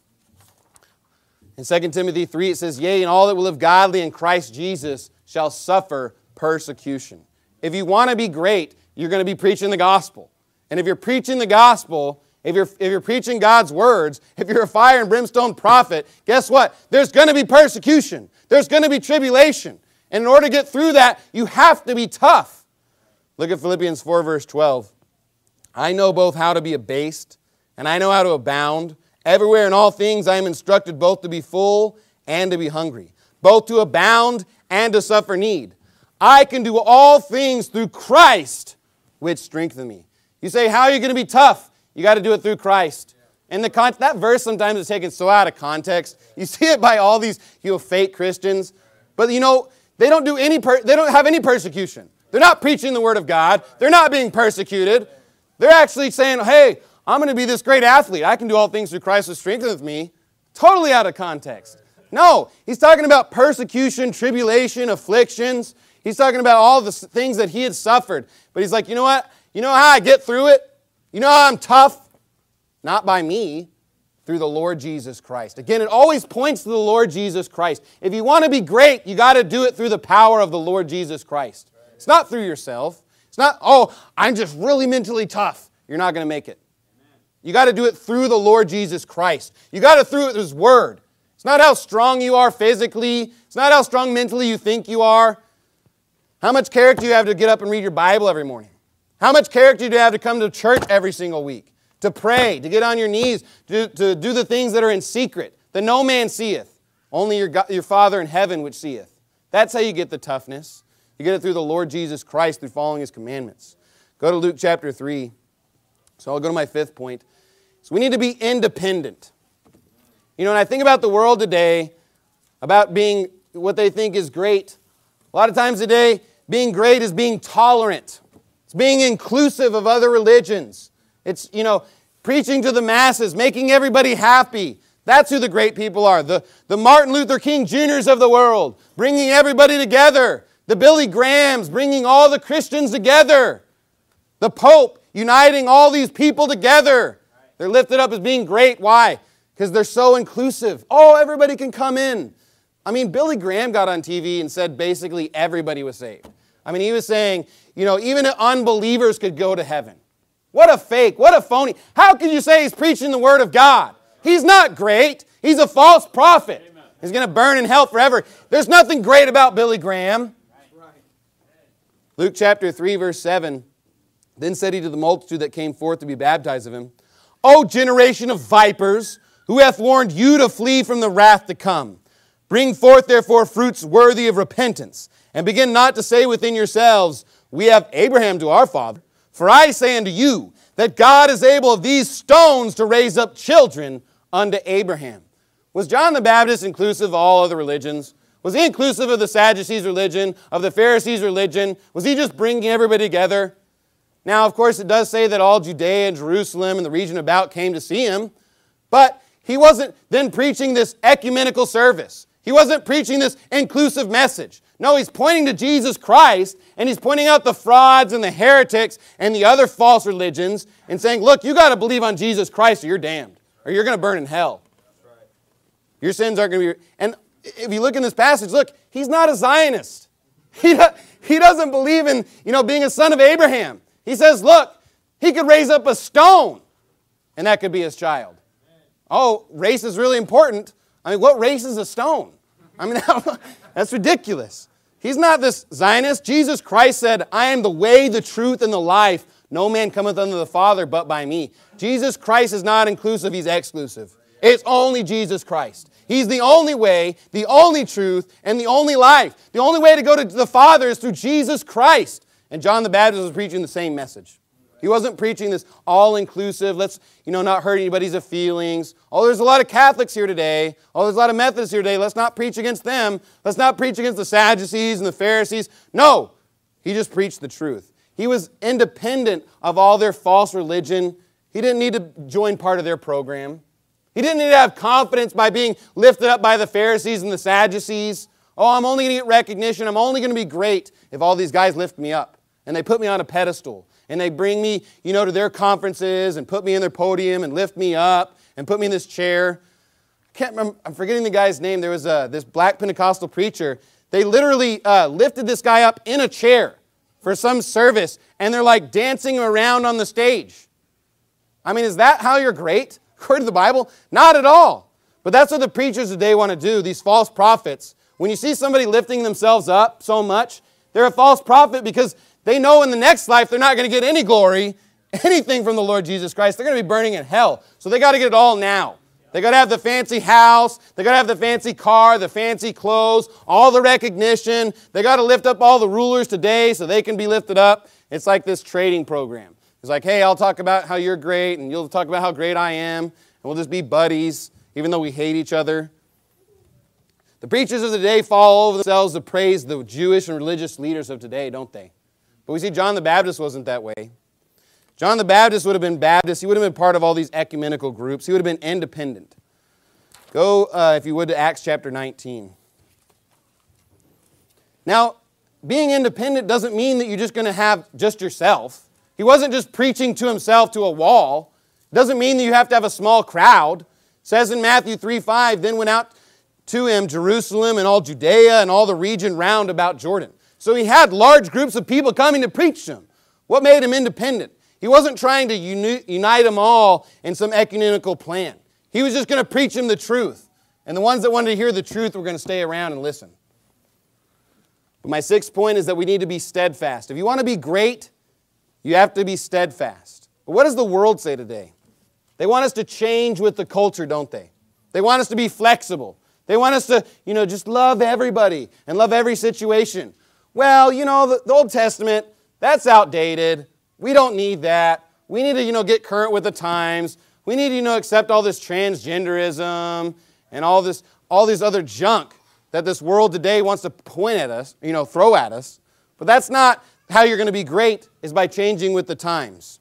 In 2 Timothy 3, it says, "Yea, and all that will live godly in Christ Jesus shall suffer persecution." If you want to be great, you're going to be preaching the gospel. And if you're preaching the gospel, if you're preaching God's words, if you're a fire and brimstone prophet, guess what? There's going to be persecution. There's going to be tribulation. And in order to get through that, you have to be tough. Look at Philippians 4, verse 12. "I know both how to be abased, and I know how to abound. Everywhere in all things I am instructed both to be full and to be hungry, both to abound and to suffer need. I can do all things through Christ, which strengthen me." You say, how are you going to be tough? You got to do it through Christ. And that verse sometimes is taken so out of context. You see it by all these fake Christians. But they don't have any persecution. They're not preaching the Word of God. They're not being persecuted. They're actually saying, hey, I'm going to be this great athlete. I can do all things through Christ who strengtheneth me. Totally out of context. No, he's talking about persecution, tribulation, afflictions. He's talking about all the things that he had suffered. But he's like, you know what? You know how I get through it? You know how I'm tough? Not by me, through the Lord Jesus Christ. Again, it always points to the Lord Jesus Christ. If you want to be great, you got to do it through the power of the Lord Jesus Christ. It's not through yourself. It's not, I'm just really mentally tough. You're not going to make it. You got to do it through the Lord Jesus Christ. You got to through His Word. It's not how strong you are physically. It's not how strong mentally you think you are. How much character do you have to get up and read your Bible every morning? How much character do you have to come to church every single week? To pray, to get on your knees, to do the things that are in secret, that no man seeth. Only your Father in heaven which seeth. That's how you get the toughness. You get it through the Lord Jesus Christ, through following His commandments. Go to Luke chapter 3. So I'll go to my fifth point. So we need to be independent. And I think about the world today, about being what they think is great. A lot of times today, being great is being tolerant. It's being inclusive of other religions. It's, preaching to the masses, making everybody happy. That's who the great people are. The Martin Luther King Jr.'s of the world, bringing everybody together. The Billy Grahams, bringing all the Christians together. The Pope, uniting all these people together. They're lifted up as being great. Why? Because they're so inclusive. Everybody can come in. Billy Graham got on TV and said basically everybody was saved. He was saying, even unbelievers could go to heaven. What a fake, what a phony. How can you say he's preaching the Word of God? He's not great. He's a false prophet. Amen. He's going to burn in hell forever. There's nothing great about Billy Graham. Right. Luke chapter 3, verse 7. Then said he to the multitude that came forth to be baptized of him, O generation of vipers, who hath warned you to flee from the wrath to come? Bring forth therefore fruits worthy of repentance, and begin not to say within yourselves, We have Abraham to our father. For I say unto you, that God is able of these stones to raise up children unto Abraham. Was John the Baptist inclusive of all other religions? Was he inclusive of the Sadducees' religion, of the Pharisees' religion? Was he just bringing everybody together? Now, of course, it does say that all Judea and Jerusalem and the region about came to see him, but he wasn't then preaching this ecumenical service. He wasn't preaching this inclusive message. No, he's pointing to Jesus Christ, and he's pointing out the frauds and the heretics and the other false religions and saying, look, you got to believe on Jesus Christ or you're damned, or you're going to burn in hell. Your sins aren't going to be... And if you look in this passage, look, he's not a Zionist. He doesn't believe in, being a son of Abraham. He says, look, he could raise up a stone, and that could be his child. Race is really important. I mean, what raises a stone? I mean, that's ridiculous. He's not this Zionist. Jesus Christ said, I am the way, the truth, and the life. No man cometh unto the Father but by me. Jesus Christ is not inclusive, He's exclusive. It's only Jesus Christ. He's the only way, the only truth, and the only life. The only way to go to the Father is through Jesus Christ. And John the Baptist was preaching the same message. He wasn't preaching this all-inclusive, let's, not hurt anybody's feelings. Oh, there's a lot of Catholics here today. Oh, there's a lot of Methodists here today. Let's not preach against them. Let's not preach against the Sadducees and the Pharisees. No, He just preached the truth. He was independent of all their false religion. He didn't need to join part of their program. He didn't need to have confidence by being lifted up by the Pharisees and the Sadducees. Oh, I'm only going to get recognition. I'm only going to be great if all these guys lift me up and they put me on a pedestal. And they bring me, to their conferences and put me in their podium and lift me up and put me in this chair. I can't remember, I'm forgetting the guy's name. There was this black Pentecostal preacher. They literally lifted this guy up in a chair for some service, and they're like dancing around on the stage. I mean, is that how you're great? According to the Bible? Not at all. But that's what the preachers today want to do, these false prophets. When you see somebody lifting themselves up so much, they're a false prophet because they know in the next life they're not going to get any glory, anything from the Lord Jesus Christ. They're going to be burning in hell. So they got to get it all now. They got to have the fancy house. They got to have the fancy car, the fancy clothes, all the recognition. They got to lift up all the rulers today so they can be lifted up. It's like this trading program. It's like, hey, I'll talk about how you're great, and you'll talk about how great I am, and we'll just be buddies, even though we hate each other. The preachers of the day fall over themselves to praise the Jewish and religious leaders of today, don't they? But we see John the Baptist wasn't that way. John the Baptist would have been Baptist. He would have been part of all these ecumenical groups. He would have been independent. Go, if you would, to Acts chapter 19. Now, being independent doesn't mean that you're just going to have just yourself. He wasn't just preaching to himself to a wall. It doesn't mean that you have to have a small crowd. It says in Matthew 3:5, then went out to him Jerusalem and all Judea and all the region round about Jordan. So he had large groups of people coming to preach to him. What made him independent? He wasn't trying to unite them all in some ecumenical plan. He was just going to preach them the truth. And the ones that wanted to hear the truth were going to stay around and listen. But my sixth point is that we need to be steadfast. If you want to be great, you have to be steadfast. But what does the world say today? They want us to change with the culture, don't they? They want us to be flexible. They want us to, just love everybody and love every situation. Well, the Old Testament, that's outdated. We don't need that. We need to, get current with the times. We need to, accept all this transgenderism and all this other junk that this world today wants to point at us, throw at us. But that's not how you're going to be great, is by changing with the times.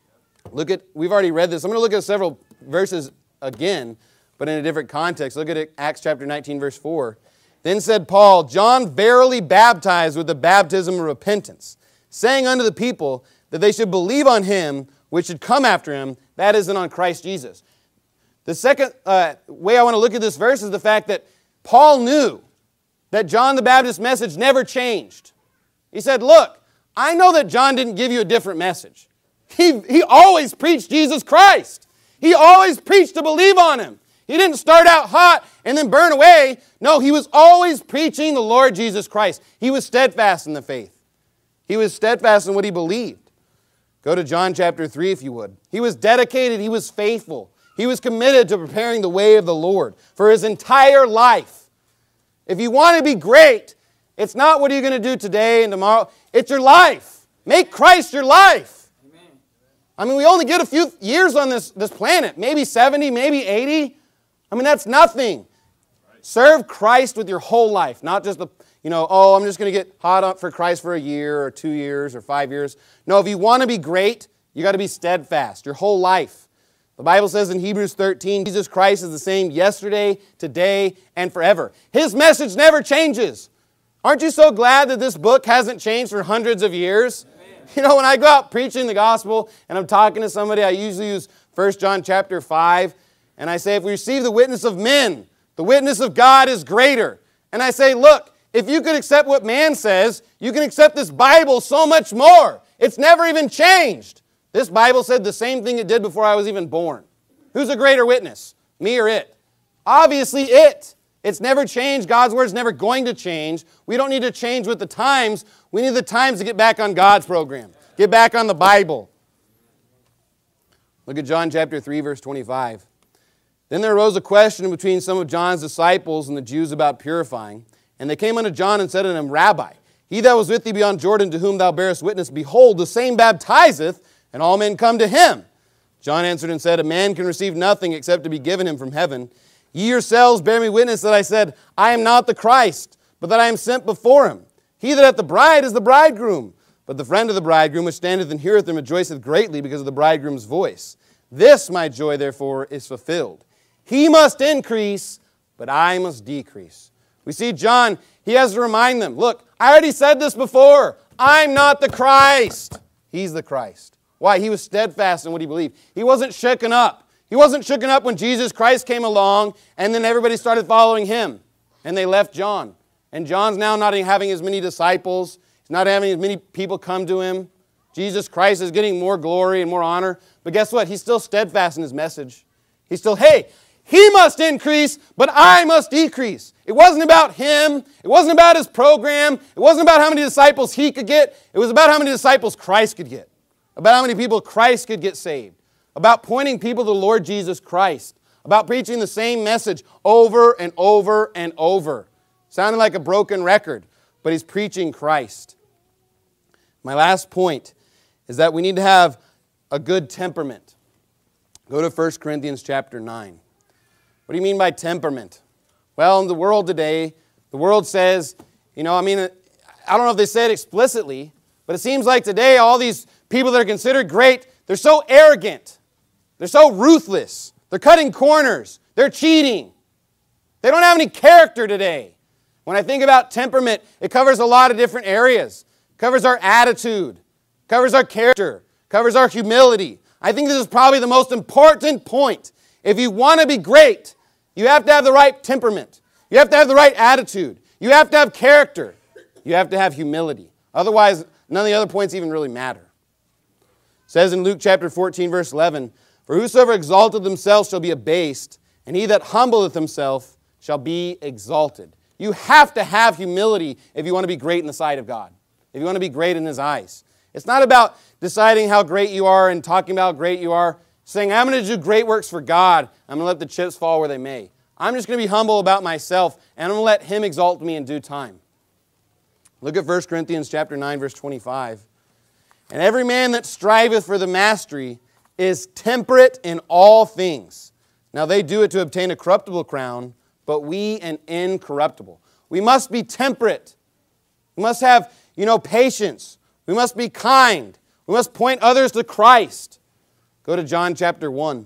We've already read this. I'm going to look at several verses again, but in a different context. Look at Acts chapter 19, verse 4. Then said Paul, John verily baptized with the baptism of repentance, saying unto the people that they should believe on him which should come after him, that is, and on Christ Jesus. The second way I want to look at this verse is the fact that Paul knew that John the Baptist's message never changed. He said, look, I know that John didn't give you a different message. He always preached Jesus Christ. He always preached to believe on him. He didn't start out hot and then burn away. No, he was always preaching the Lord Jesus Christ. He was steadfast in the faith. He was steadfast in what he believed. Go to John chapter 3 if you would. He was dedicated. He was faithful. He was committed to preparing the way of the Lord for his entire life. If you want to be great, it's not what are you going to do today and tomorrow. It's your life. Make Christ your life. Amen. I mean, we only get a few years on this planet. Maybe 70, maybe 80. I mean, that's nothing. Serve Christ with your whole life, not just I'm just going to get hot up for Christ for a year or 2 years or 5 years. No, if you want to be great, you got to be steadfast your whole life. The Bible says in Hebrews 13, Jesus Christ is the same yesterday, today, and forever. His message never changes. Aren't you so glad that this book hasn't changed for hundreds of years? Amen. When I go out preaching the gospel and I'm talking to somebody, I usually use 1 John chapter 5. And I say, if we receive the witness of men, the witness of God is greater. And I say, look, if you could accept what man says, you can accept this Bible so much more. It's never even changed. This Bible said the same thing it did before I was even born. Who's a greater witness? Me or it? obviously it. It's never changed. God's Word is never going to change. We don't need to change with the times. We need the times to get back on God's program. Get back on the Bible. Look at John chapter 3, verse 25. Then there arose a question between some of John's disciples and the Jews about purifying. And they came unto John and said unto him, Rabbi, he that was with thee beyond Jordan, to whom thou bearest witness, behold, the same baptizeth, and all men come to him. John answered and said, a man can receive nothing except to be given him from heaven. Ye yourselves bear me witness that I said, I am not the Christ, but that I am sent before him. He that hath the bride is the bridegroom. But the friend of the bridegroom, which standeth and heareth him, rejoiceth greatly because of the bridegroom's voice. This my joy, therefore, is fulfilled. He must increase, but I must decrease. We see John, he has to remind them, look, I already said this before. I'm not the Christ. He's the Christ. Why? He was steadfast in what he believed. He wasn't shaken up. He wasn't shaken up when Jesus Christ came along and then everybody started following him. And they left John. And John's now not having as many disciples. He's not having as many people come to him. Jesus Christ is getting more glory and more honor. But guess what? He's still steadfast in his message. He's still, hey, he must increase, but I must decrease. It wasn't about him. It wasn't about his program. It wasn't about how many disciples he could get. It was about how many disciples Christ could get. About how many people Christ could get saved. About pointing people to the Lord Jesus Christ. About preaching the same message over and over and over. Sounding like a broken record, but he's preaching Christ. My last point is that we need to have a good temperament. Go to 1 Corinthians chapter 9. What do you mean by temperament? Well, in the world today, the world says, I don't know if they say it explicitly, but it seems like today all these people that are considered great, they're so arrogant. They're so ruthless. They're cutting corners. They're cheating. They don't have any character today. When I think about temperament, it covers a lot of different areas. It covers our attitude. Covers our character. Covers our humility. I think this is probably the most important point. If you want to be great, you have to have the right temperament. You have to have the right attitude. You have to have character. You have to have humility. Otherwise, none of the other points even really matter. It says in Luke chapter 14, verse 11, for whosoever exalteth himself shall be abased, and he that humbleth himself shall be exalted. You have to have humility if you want to be great in the sight of God. If you want to be great in His eyes. It's not about deciding how great you are and talking about how great you are. Saying, I'm going to do great works for God. I'm going to let the chips fall where they may. I'm just going to be humble about myself, and I'm going to let Him exalt me in due time. Look at 1 Corinthians chapter 9, verse 25. And every man that striveth for the mastery is temperate in all things. Now they do it to obtain a corruptible crown, but we an incorruptible. We must be temperate. We must have, patience. We must be kind. We must point others to Christ. Go to John chapter 1. It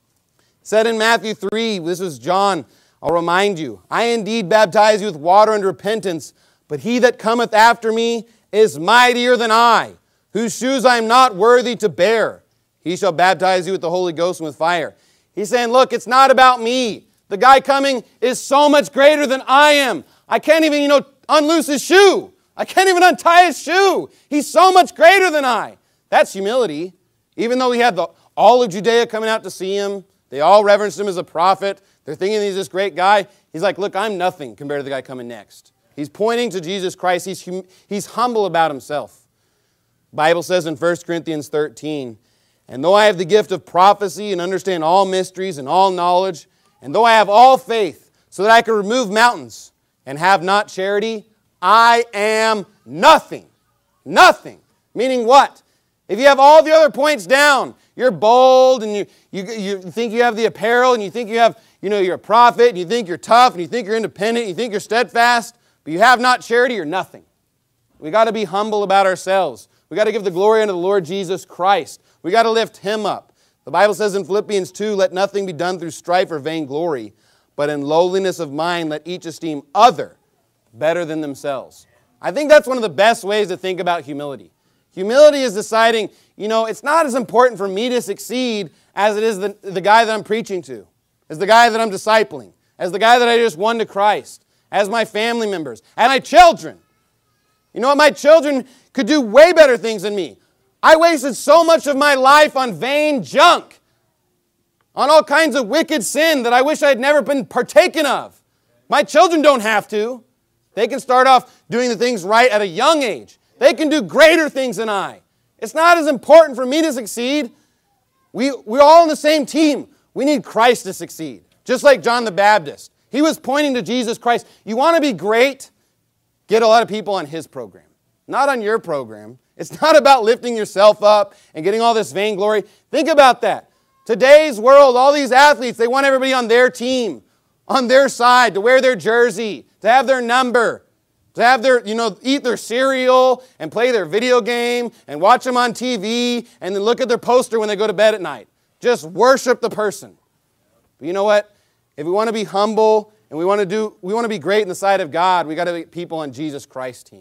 said in Matthew 3, this is John, I'll remind you, I indeed baptize you with water unto repentance, but he that cometh after me is mightier than I, whose shoes I am not worthy to bear. He shall baptize you with the Holy Ghost and with fire. He's saying, look, it's not about me. The guy coming is so much greater than I am. I can't even, unloose his shoe. I can't even untie his shoe. He's so much greater than I. That's humility. Even though we had all of Judea coming out to see him, they all reverenced him as a prophet. They're thinking he's this great guy. He's like, look, I'm nothing compared to the guy coming next. He's pointing to Jesus Christ. He's humble about himself. The Bible says in 1 Corinthians 13, and though I have the gift of prophecy and understand all mysteries and all knowledge, and though I have all faith so that I can remove mountains and have not charity, I am nothing. Nothing. Meaning what? If you have all the other points down, you're bold and you think you have the apparel and you think you have, you're a prophet and you think you're tough and you think you're independent and you think you're steadfast, but you have not charity, you're nothing. We got to be humble about ourselves. We got to give the glory unto the Lord Jesus Christ. We got to lift Him up. The Bible says in Philippians 2, let nothing be done through strife or vainglory, but in lowliness of mind let each esteem other better than themselves. I think that's one of the best ways to think about humility. Humility is deciding, it's not as important for me to succeed as it is the guy that I'm preaching to, as the guy that I'm discipling, as the guy that I just won to Christ, as my family members, as my children. You know what? My children could do way better things than me. I wasted so much of my life on vain junk. on all kinds of wicked sin that I wish I had never been partaken of. My children don't have to. They can start off doing the things right at a young age. They can do greater things than I. It's not as important for me to succeed. We're all on the same team. We need Christ to succeed. Just like John the Baptist. He was pointing to Jesus Christ. You want to be great? Get a lot of people on His program. Not on your program. It's not about lifting yourself up and getting all this vainglory. Think about that. Today's world, all these athletes, they want everybody on their team, on their side, to wear their jersey, to have their number, to have their, eat their cereal and play their video game and watch them on TV and then look at their poster when they go to bed at night. Just worship the person. But you know what? If we want to be humble and we want to be great in the sight of God, we got to get people on Jesus Christ's team.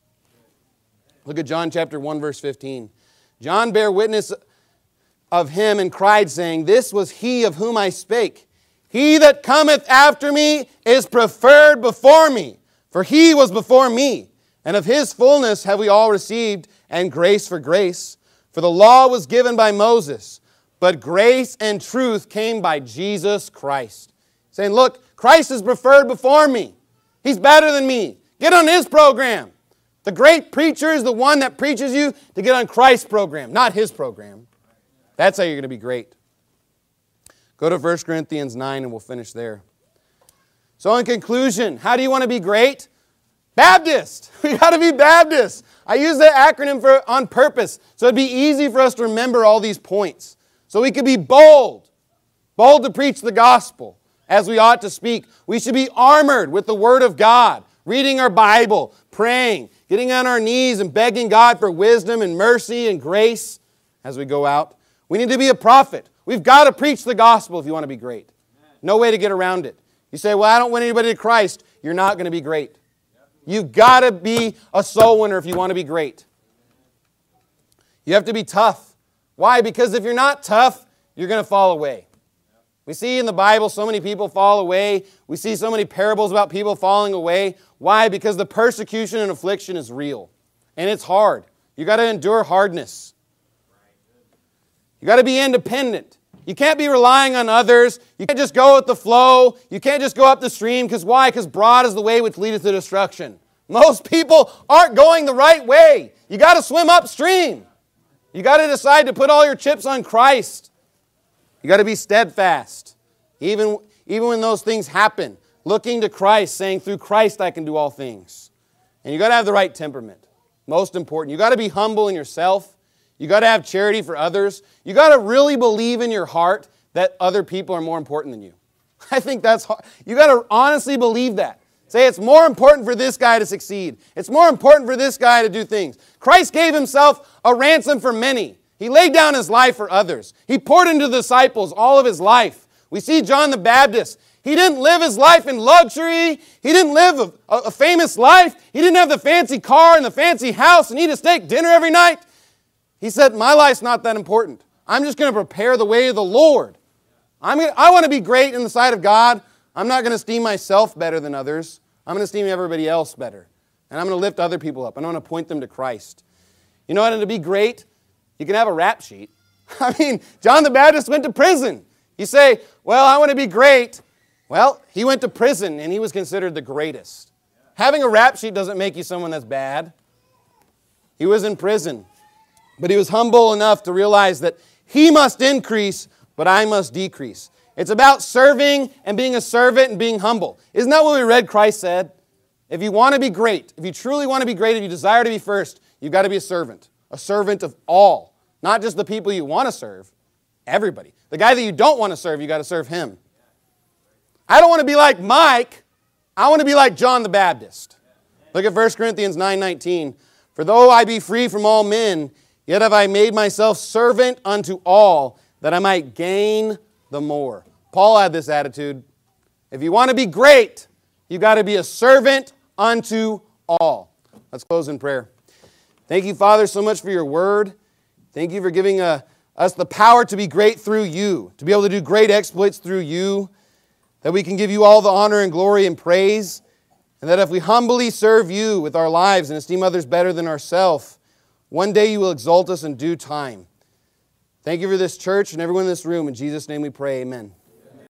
Look at John chapter 1, verse 15. John bare witness of Him and cried, saying, This was He of whom I spake. He that cometh after me is preferred before me, for He was before me. And of His fullness have we all received, and grace for grace. For the law was given by Moses, but grace and truth came by Jesus Christ. Saying, look, Christ is preferred before me. He's better than me. Get on His program. The great preacher is the one that preaches you to get on Christ's program, not his program. That's how you're going to be great. Go to 1 Corinthians 9 and we'll finish there. So in conclusion, how do you want to be great? Baptist. We got to be Baptist. I use that acronym on purpose so it'd be easy for us to remember all these points. So we could be bold to preach the gospel as we ought to speak. We should be armored with the Word of God, reading our Bible, praying, getting on our knees and begging God for wisdom and mercy and grace as we go out. We need to be a prophet. We've got to preach the gospel if you want to be great. No way to get around it. You say, well, I don't win anybody to Christ. You're not going to be great. You've got to be a soul winner if you want to be great. You have to be tough. Why? Because if you're not tough, you're going to fall away. We see in the Bible so many people fall away. We see so many parables about people falling away. Why? Because the persecution and affliction is real. And it's hard. You've got to endure hardness. You've got to be independent. You can't be relying on others. You can't just go with the flow. You can't just go up the stream. Because why? Because broad is the way which leadeth to destruction. Most people aren't going the right way. You got to swim upstream. You got to decide to put all your chips on Christ. You got to be steadfast. Even when those things happen. Looking to Christ, saying, through Christ I can do all things. And you got to have the right temperament. Most important. You got to be humble in yourself. You got to have charity for others. You got to really believe in your heart that other people are more important than you. I think that's hard. You got to honestly believe that. Say it's more important for this guy to succeed. It's more important for this guy to do things. Christ gave Himself a ransom for many. He laid down His life for others. He poured into the disciples all of His life. We see John the Baptist. He didn't live his life in luxury. He didn't live a famous life. He didn't have the fancy car and the fancy house and eat a steak dinner every night. He said, my life's not that important. I'm just going to prepare the way of the Lord. I want to be great in the sight of God. I'm not going to esteem myself better than others. I'm going to esteem everybody else better. And I'm going to lift other people up. And I'm going to point them to Christ. You know what? And to be great, you can have a rap sheet. I mean, John the Baptist went to prison. You say, well, I want to be great. Well, he went to prison and he was considered the greatest. Having a rap sheet doesn't make you someone that's bad. He was in prison. But he was humble enough to realize that he must increase, but I must decrease. It's about serving and being a servant and being humble. Isn't that what we read Christ said? If you want to be great, if you truly want to be great, if you desire to be first, you've got to be a servant of all. Not just the people you want to serve, everybody. The guy that you don't want to serve, you've got to serve him. I don't want to be like Mike. I want to be like John the Baptist. Look at 1 Corinthians 9:19. For though I be free from all men, yet have I made myself servant unto all, that I might gain the more. Paul had this attitude. If you want to be great, you've got to be a servant unto all. Let's close in prayer. Thank you, Father, so much for your word. Thank you for giving us the power to be great through you, to be able to do great exploits through you, that we can give you all the honor and glory and praise, and that if we humbly serve you with our lives and esteem others better than ourselves, one day you will exalt us in due time. Thank you for this church and everyone in this room. In Jesus' name we pray, amen.